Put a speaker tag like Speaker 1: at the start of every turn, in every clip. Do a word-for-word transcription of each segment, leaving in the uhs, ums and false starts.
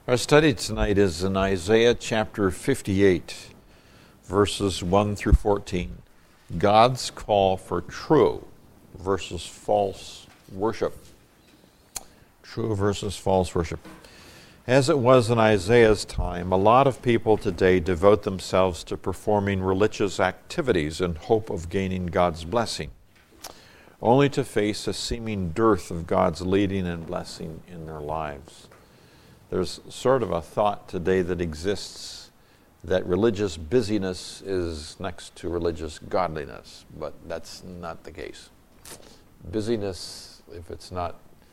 Speaker 1: Our study tonight is in Isaiah chapter fifty-eight, verses one through fourteen. God's call for true versus false worship. True versus false worship. As it was in Isaiah's time, a lot of people today devote themselves to performing religious activities in hope of gaining God's blessing, only to face a seeming dearth of God's leading and blessing in their lives. There's sort of a thought today that exists that religious busyness is next to religious godliness, but that's not the case. Busyness, if it's not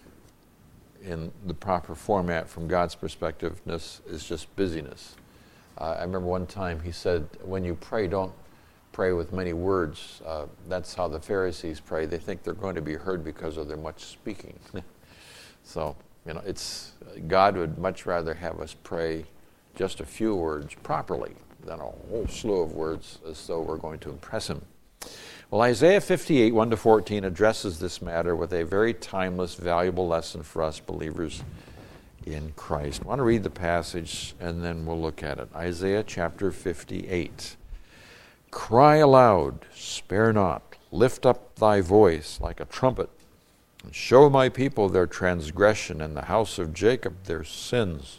Speaker 1: in the proper format from God's perspectiveness, is just busyness. Uh, I remember one time he said, when you pray, don't pray with many words. Uh, that's how the Pharisees pray. They think they're going to be heard because of their much speaking. So, you know, it's God would much rather have us pray just a few words properly than a whole slew of words as though we're going to impress him. Well, Isaiah fifty-eight, one to fourteen addresses this matter with a very timeless, valuable lesson for us believers in Christ. I want to read the passage and then we'll look at it. Isaiah chapter fifty-eight. Cry aloud, spare not, lift up thy voice like a trumpet, and show my people their transgression and the house of Jacob their sins.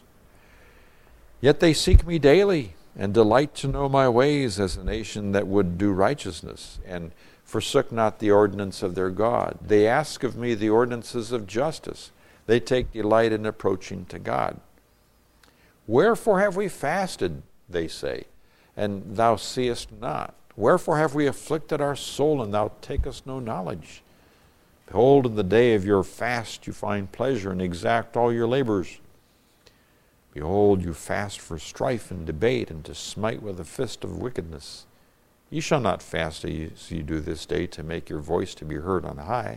Speaker 1: Yet they seek me daily, and delight to know my ways, as a nation that would do righteousness, and forsook not the ordinance of their God. They ask of me the ordinances of justice. They take delight in approaching to God. Wherefore have we fasted, they say, and thou seest not? Wherefore have we afflicted our soul, and thou takest no knowledge? Behold, in the day of your fast you find pleasure, and exact all your labors. Behold, you fast for strife and debate, and to smite with a fist of wickedness. Ye shall not fast as ye do this day, to make your voice to be heard on high.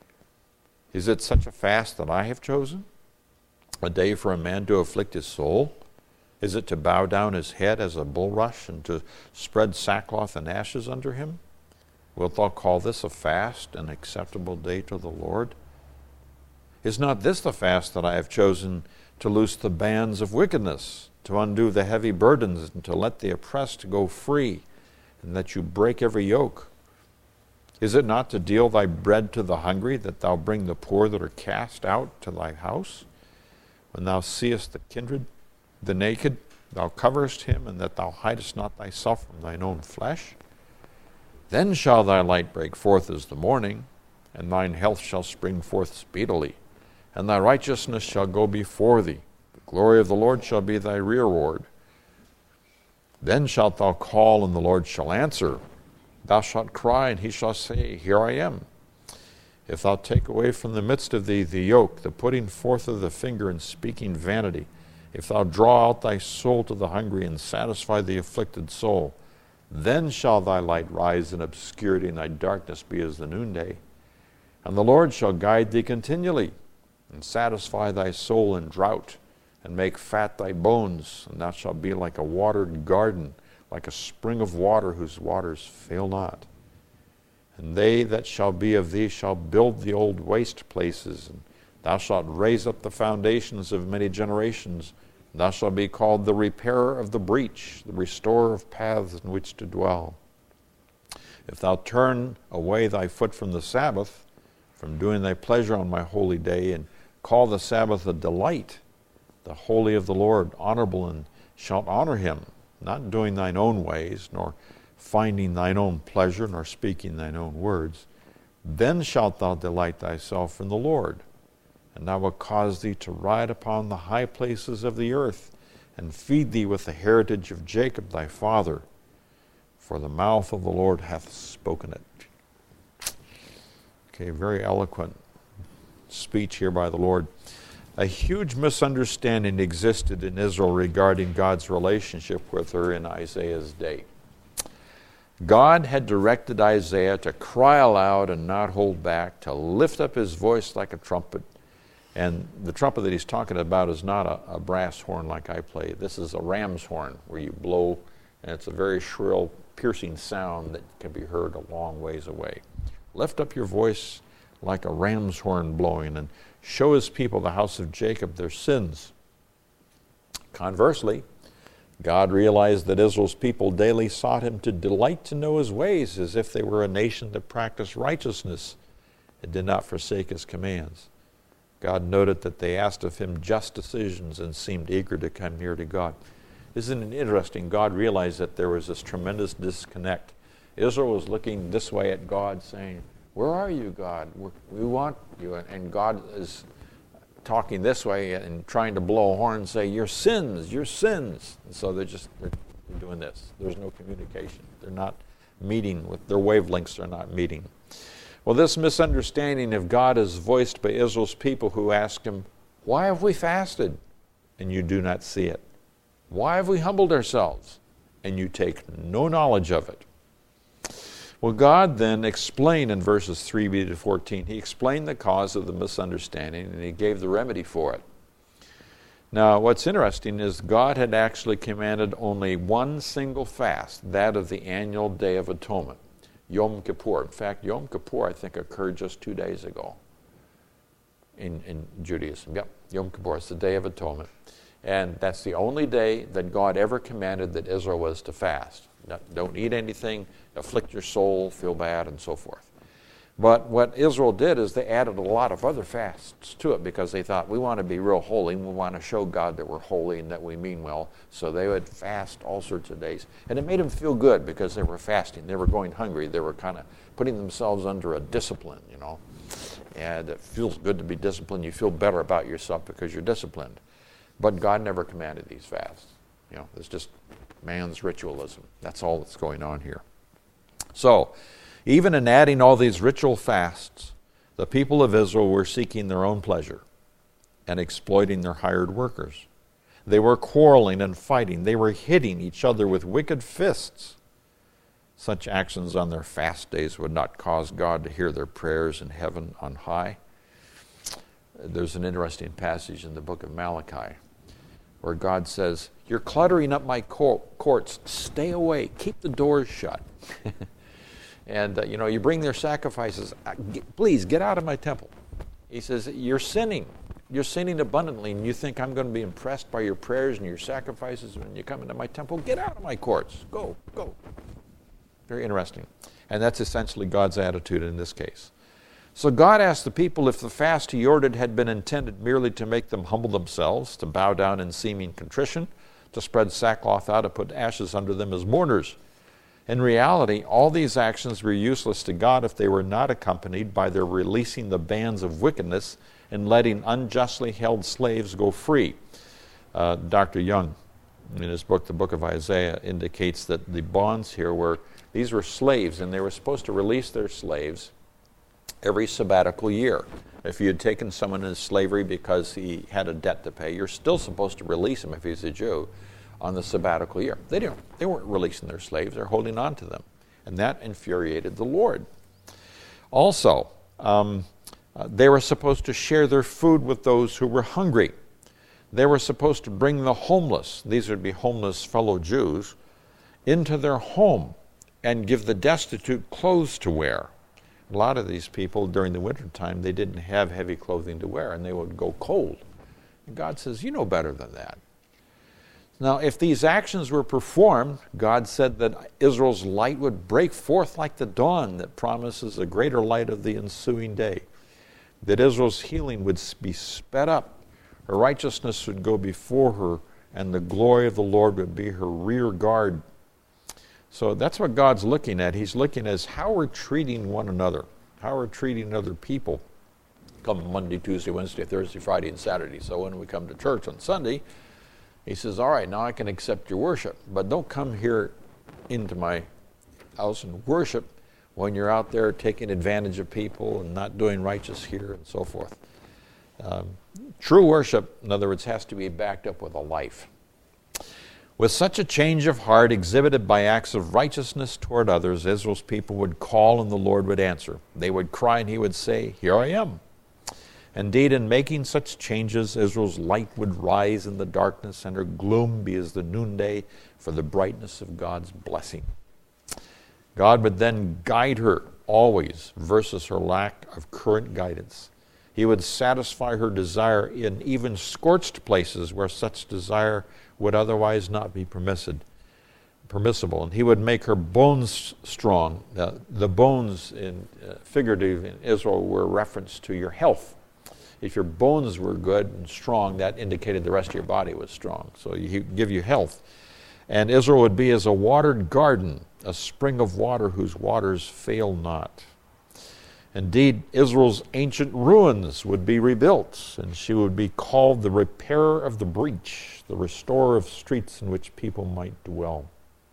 Speaker 1: Is it such a fast that I have chosen? A day for a man to afflict his soul? Is it to bow down his head as a bulrush, and to spread sackcloth and ashes under him? Wilt thou call this a fast, an acceptable day to the Lord? Is not this the fast that I have chosen, to loose the bands of wickedness, to undo the heavy burdens, and to let the oppressed go free, and that you break every yoke? Is it not to deal thy bread to the hungry, that thou bring the poor that are cast out to thy house? When thou seest the kindred, the naked, thou coverest him, and that thou hidest not thyself from thine own flesh? Then shall thy light break forth as the morning, and thine health shall spring forth speedily, and thy righteousness shall go before thee. The glory of the Lord shall be thy reward. Then shalt thou call, and the Lord shall answer. Thou shalt cry, and he shall say, Here I am. If thou take away from the midst of thee the yoke, the putting forth of the finger, and speaking vanity, if thou draw out thy soul to the hungry, and satisfy the afflicted soul, then shall thy light rise in obscurity, and thy darkness be as the noonday. And the Lord shall guide thee continually, and satisfy thy soul in drought, and make fat thy bones, and thou shalt be like a watered garden, like a spring of water whose waters fail not. And they that shall be of thee shall build the old waste places, and thou shalt raise up the foundations of many generations. Thou shalt be called the repairer of the breach, the restorer of paths in which to dwell. If thou turn away thy foot from the Sabbath, from doing thy pleasure on my holy day, and call the Sabbath a delight, the holy of the Lord, honorable, and shalt honor him, not doing thine own ways, nor finding thine own pleasure, nor speaking thine own words, then shalt thou delight thyself in the Lord. And I will cause thee to ride upon the high places of the earth, and feed thee with the heritage of Jacob thy father, for the mouth of the Lord hath spoken it. Okay, very eloquent speech here by the Lord. A huge misunderstanding existed in Israel regarding God's relationship with her in Isaiah's day. God had directed Isaiah to cry aloud and not hold back, to lift up his voice like a trumpet. And the trumpet that he's talking about is not a, a brass horn like I play. This is a ram's horn where you blow, and it's a very shrill, piercing sound that can be heard a long ways away. Lift up your voice like a ram's horn blowing, and show his people, the house of Jacob, their sins. Conversely, God realized that Israel's people daily sought him to delight to know his ways, as if they were a nation that practiced righteousness and did not forsake his commands. God noted that they asked of him just decisions and seemed eager to come near to God. Isn't it interesting? God realized that there was this tremendous disconnect. Israel was looking this way at God, saying, "Where are you, God? We want you." And God is talking this way and trying to blow a horn and say, "Your sins, your sins." And so they're just they're doing this. There's no communication. They're not meeting with their wavelengths are not meeting. Well, this misunderstanding of God is voiced by Israel's people who ask him, "Why have we fasted?" And you do not see it. "Why have we humbled ourselves?" And you take no knowledge of it. Well, God then explained in verses three b to fourteen, he explained the cause of the misunderstanding and he gave the remedy for it. Now, what's interesting is God had actually commanded only one single fast, that of the annual Day of Atonement, Yom Kippur. In fact, Yom Kippur, I think, occurred just two days ago in, in Judaism. Yep, Yom Kippur, it's the Day of Atonement. And that's the only day that God ever commanded that Israel was to fast. Don't eat anything, afflict your soul, feel bad, and so forth. But what Israel did is they added a lot of other fasts to it because they thought, we want to be real holy, and we want to show God that we're holy and that we mean well. So they would fast all sorts of days. And it made them feel good because they were fasting. They were going hungry. They were kind of putting themselves under a discipline, you know. And it feels good to be disciplined. You feel better about yourself because you're disciplined. But God never commanded these fasts. You know, it's just man's ritualism. That's all that's going on here. So, even in adding all these ritual fasts, the people of Israel were seeking their own pleasure and exploiting their hired workers. They were quarreling and fighting. They were hitting each other with wicked fists. Such actions on their fast days would not cause God to hear their prayers in heaven on high. There's an interesting passage in the book of Malachi where God says, "You're cluttering up my courts. Stay away. Keep the doors shut." And, uh, you know, you bring their sacrifices. Please, get out of my temple. He says, you're sinning. You're sinning abundantly, and you think I'm going to be impressed by your prayers and your sacrifices when you come into my temple? Get out of my courts. Go, go. Very interesting. And that's essentially God's attitude in this case. So God asked the people if the fast he ordered had been intended merely to make them humble themselves, to bow down in seeming contrition, to spread sackcloth out, to put ashes under them as mourners. In reality, all these actions were useless to God if they were not accompanied by their releasing the bands of wickedness and letting unjustly held slaves go free. Uh, Doctor Young, in his book, the book of Isaiah, indicates that the bonds here were, these were slaves, and they were supposed to release their slaves every sabbatical year. If you had taken someone into slavery because he had a debt to pay, you're still supposed to release him if he's a Jew on the sabbatical year. They didn't. They weren't releasing their slaves. They're holding on to them. And that infuriated the Lord. Also, um, uh, they were supposed to share their food with those who were hungry. They were supposed to bring the homeless, these would be homeless fellow Jews, into their home and give the destitute clothes to wear. A lot of these people during the wintertime, they didn't have heavy clothing to wear and they would go cold. And God says, you know better than that. Now, if these actions were performed, God said that Israel's light would break forth like the dawn that promises a greater light of the ensuing day. That Israel's healing would be sped up. Her righteousness would go before her, and the glory of the Lord would be her rear guard. So that's what God's looking at. He's looking at how we're treating one another, how we're treating other people. Come Monday, Tuesday, Wednesday, Thursday, Friday, and Saturday. So when we come to church on Sunday, he says, all right, now I can accept your worship, but don't come here into my house and worship when you're out there taking advantage of people and not doing righteous here and so forth. Um, true worship, in other words, has to be backed up with a life. With such a change of heart exhibited by acts of righteousness toward others, Israel's people would call and the Lord would answer. They would cry and he would say, here I am. Indeed, in making such changes, Israel's light would rise in the darkness and her gloom be as the noonday for the brightness of God's blessing. God would then guide her always versus her lack of current guidance. He would satisfy her desire in even scorched places where such desire would otherwise not be permitted, permissible. And he would make her bones strong. Uh, the bones, in uh, figurative in Israel, were a reference to your health. If your bones were good and strong, that indicated the rest of your body was strong. So he would give you health. And Israel would be as a watered garden, a spring of water whose waters fail not. Indeed, Israel's ancient ruins would be rebuilt, and she would be called the repairer of the breach, the restorer of streets in which people might dwell.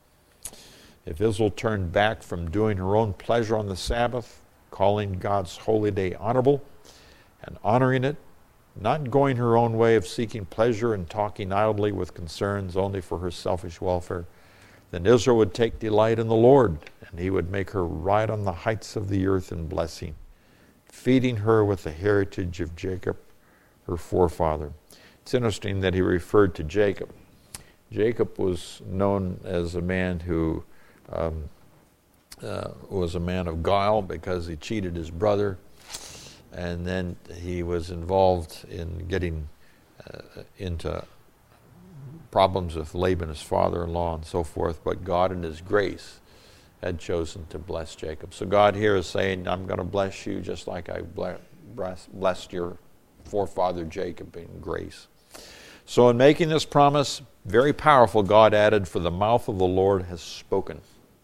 Speaker 1: If Israel turned back from doing her own pleasure on the Sabbath, calling God's holy day honorable, and honoring it, not going her own way of seeking pleasure and talking idly with concerns only for her selfish welfare, then Israel would take delight in the Lord, and he would make her ride on the heights of the earth in blessing, feeding her with the heritage of Jacob, her forefather. It's interesting that he referred to Jacob. Jacob was known as a man who um, uh, was a man of guile because he cheated his brother, and then he was involved in getting uh, into problems with Laban, his father-in-law, and so forth. But God in his grace had chosen to bless Jacob. So God here is saying, I'm going to bless you just like I blessed your forefather Jacob in grace. So in making this promise, very powerful, God added, for the mouth of the Lord has spoken.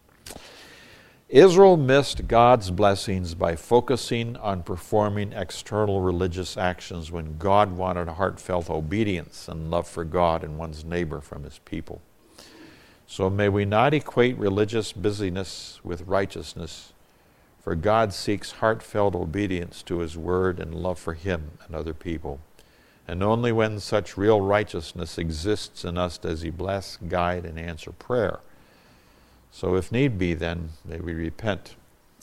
Speaker 1: Israel missed God's blessings by focusing on performing external religious actions when God wanted heartfelt obedience and love for God and one's neighbor from his people. So may we not equate religious busyness with righteousness, for God seeks heartfelt obedience to his word and love for him and other people. And only when such real righteousness exists in us does he bless, guide, and answer prayer. So if need be, then, may we repent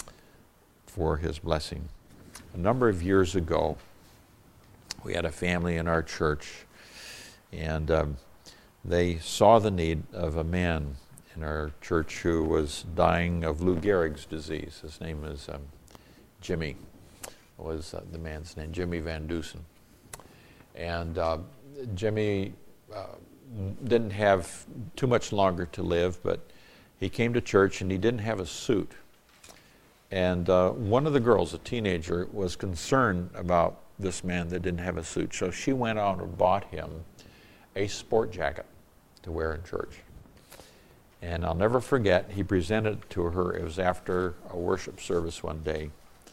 Speaker 1: for his blessing. A number of years ago, we had a family in our church, and um, they saw the need of a man in our church who was dying of Lou Gehrig's disease. His name is um, Jimmy, was uh, the man's name, Jimmy Van Dusen. And uh, Jimmy uh, didn't have too much longer to live, but he came to church and he didn't have a suit. And uh, one of the girls, a teenager, was concerned about this man that didn't have a suit. So she went out and bought him a sport jacket to wear in church. And I'll never forget, he presented it to her. It was after a worship service one day.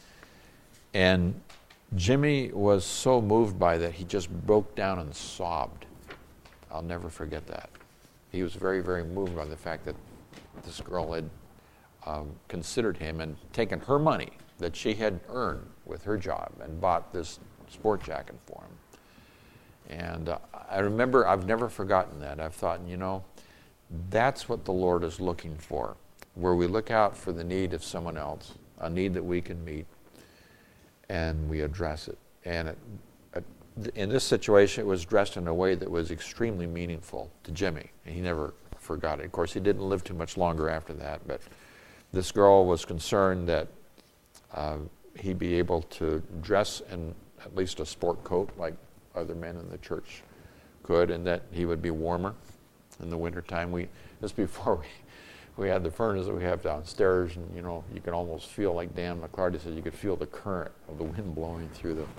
Speaker 1: And Jimmy was so moved by that, he just broke down and sobbed. I'll never forget that. He was very, very moved by the fact that this girl had um, considered him and taken her money that she had earned with her job and bought this sport jacket for him. And uh, I remember, I've never forgotten that. I've thought, you know, that's what the Lord is looking for, where we look out for the need of someone else, a need that we can meet, and we address it. And it, it, in this situation, it was dressed in a way that was extremely meaningful to Jimmy. He never forgot it. Of course, he didn't live too much longer after that, but this girl was concerned that uh, he'd be able to dress in at least a sport coat like other men in the church could, and that he would be warmer in the wintertime. We, this before we, we had the furnace that we have downstairs, and you know, you can almost feel, like Dan McClarty said, you could feel the current of the wind blowing through the,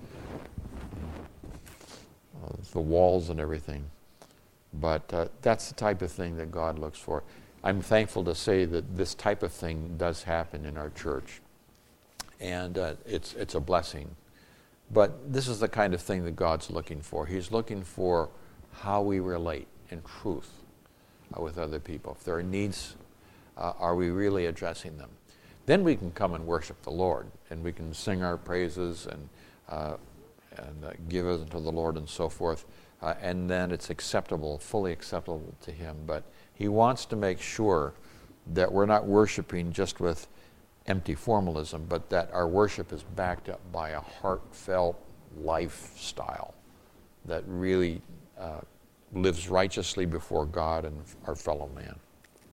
Speaker 1: uh, the walls and everything. But uh, that's the type of thing that God looks for. I'm thankful to say that this type of thing does happen in our church. And uh, it's it's a blessing. But this is the kind of thing that God's looking for. He's looking for how we relate in truth uh, with other people. If there are needs, uh, are we really addressing them? Then we can come and worship the Lord, and we can sing our praises and, uh, and uh, give it to the Lord and so forth. Uh, and then it's acceptable, fully acceptable to him. But he wants to make sure that we're not worshiping just with empty formalism, but that our worship is backed up by a heartfelt lifestyle that really uh, lives righteously before God and our fellow man.